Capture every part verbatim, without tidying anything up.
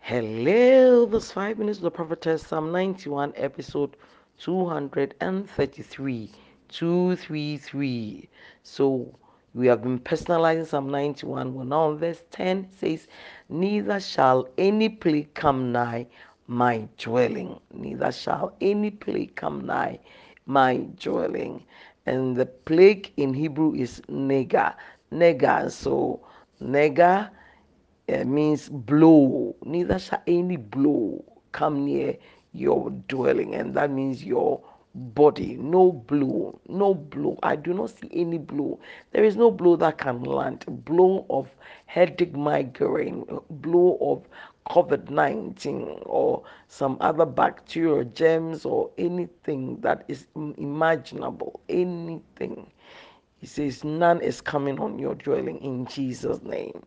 Hello, this five minutes of the prophetess, Psalm ninety-one, episode two hundred thirty-three. two thirty-three. So we have been personalizing Psalm ninety-one. We're now on verse ten. It says, neither shall any plague come nigh my dwelling. Neither shall any plague come nigh my dwelling. And the plague in Hebrew is nega. Nega. So nega uh, means blow. Neither shall any blow come near your dwelling, and that means your body. No blow, no blow. I do not see any blow. There is no blow that can land. Blow of headache, migraine, blow of COVID nineteen, or some other bacterial germs, or anything that is imaginable. Anything. He says, none is coming on your dwelling in Jesus' name.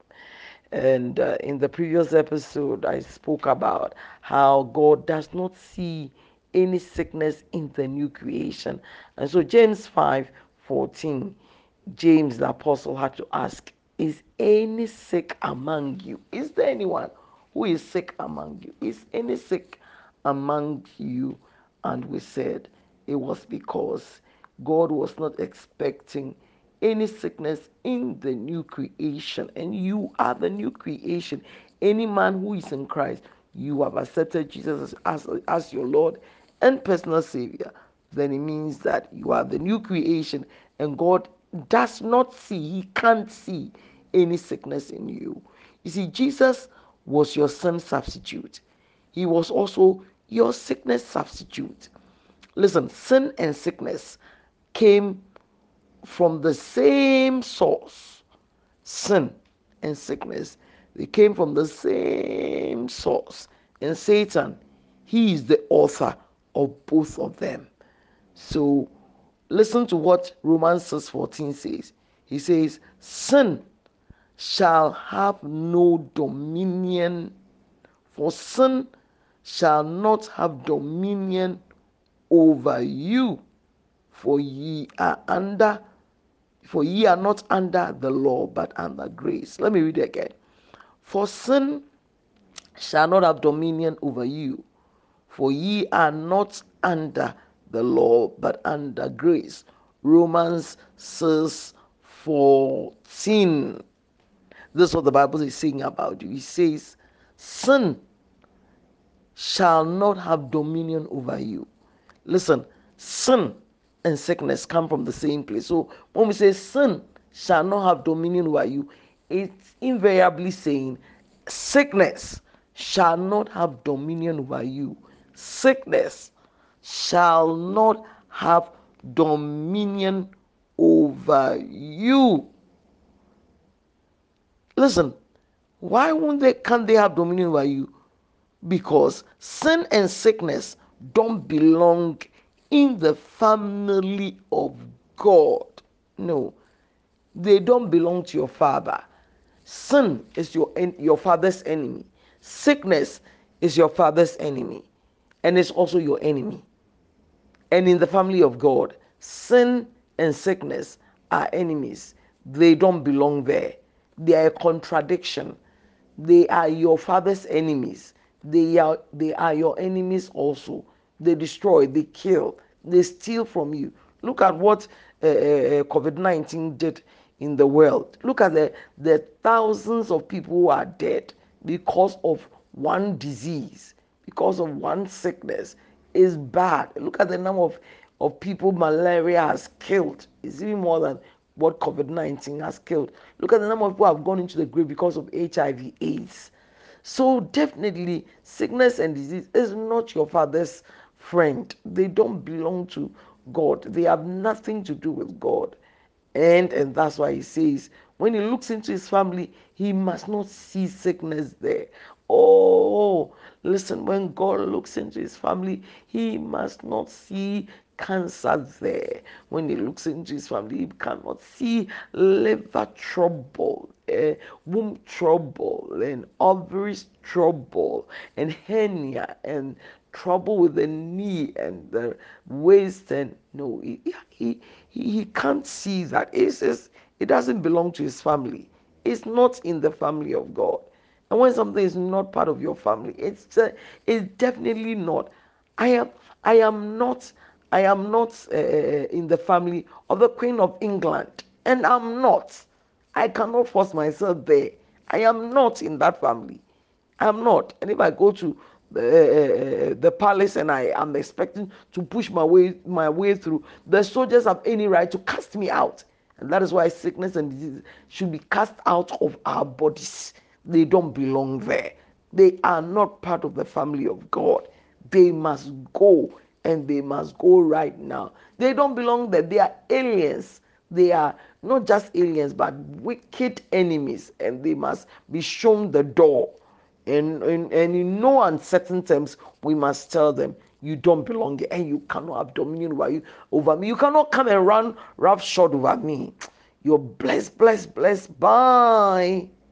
And uh, in the previous episode, I spoke about how God does not see any sickness in the new creation. And so, James five fourteen, James the apostle had to ask, is any sick among you? Is there anyone who is sick among you? Is any sick among you? And we said it was because God was not expecting any sickness in the new creation, and you are the new creation. Any man who is in Christ, you have accepted Jesus as, as, as your Lord and personal Savior, then it means that you are the new creation, and God does not see, He can't see any sickness in you. You see, Jesus was your sin substitute, He was also your sickness substitute. Listen, sin and sickness came from the same source. Sin and sickness, they came from the same source. And Satan, he is the author of both of them. So listen to what Romans six fourteen says. He says, sin shall have no dominion, for sin shall not have dominion over you, for ye are under for ye are not under the law, but under grace. Let me read it again. For sin shall not have dominion over you, for ye are not under the law, but under grace. Romans six fourteen. This is what the Bible is saying about you. It says, sin shall not have dominion over you. Listen, sin and sickness come from the same place. So when we say sin shall not have dominion over you, it's invariably saying sickness shall not have dominion over you. Sickness shall not have dominion over you. Listen, why won't they can't they have dominion over you? Because sin and sickness don't belong in the family of God. No, they don't belong to your father. Sin is your your father's enemy. Sickness is your father's enemy, and it's also your enemy. And in the family of God, sin and sickness are enemies. They don't belong there. They are a contradiction. They are your father's enemies. They are they are your enemies also. They destroy, they kill, they steal from you. Look at what uh, uh, COVID nineteen did in the world. Look at the, the thousands of people who are dead because of one disease, because of one sickness. Is bad. Look at the number of, of people malaria has killed. It's even more than what COVID nineteen has killed. Look at the number of people who have gone into the grave because of H I V AIDS. So definitely, sickness and disease is not your father's friend. They don't belong to God. They have nothing to do with God. And and that's why he says when he looks into his family, he must not see sickness there. Oh, listen, when God looks into his family, he must not see cancer there. When he looks into his family, he cannot see liver trouble, uh, womb trouble, and ovaries trouble, and hernia, and trouble with the knee and the waist. And no, he, he, he, he can't see that. It's just, it doesn't belong to his family. It's not in the family of God. And when something is not part of your family, it's uh, it's definitely not. I am I am not I am not uh, in the family of the Queen of England, and I'm not. I cannot force myself there. I am not in that family. I'm not. And if I go to the, uh, the palace and I am expecting to push my way my way through, the soldiers have any right to cast me out. And that is why sickness and disease should be cast out of our bodies. They don't belong there. They are not part of the family of God. They must go, and they must go right now. They don't belong there. They are aliens. They are not just aliens, but wicked enemies, and they must be shown the door. And, and, and in no uncertain terms, we must tell them, you don't belong here, and you cannot have dominion over you over me. You cannot come and run roughshod over me. You're blessed, blessed, blessed. Bye.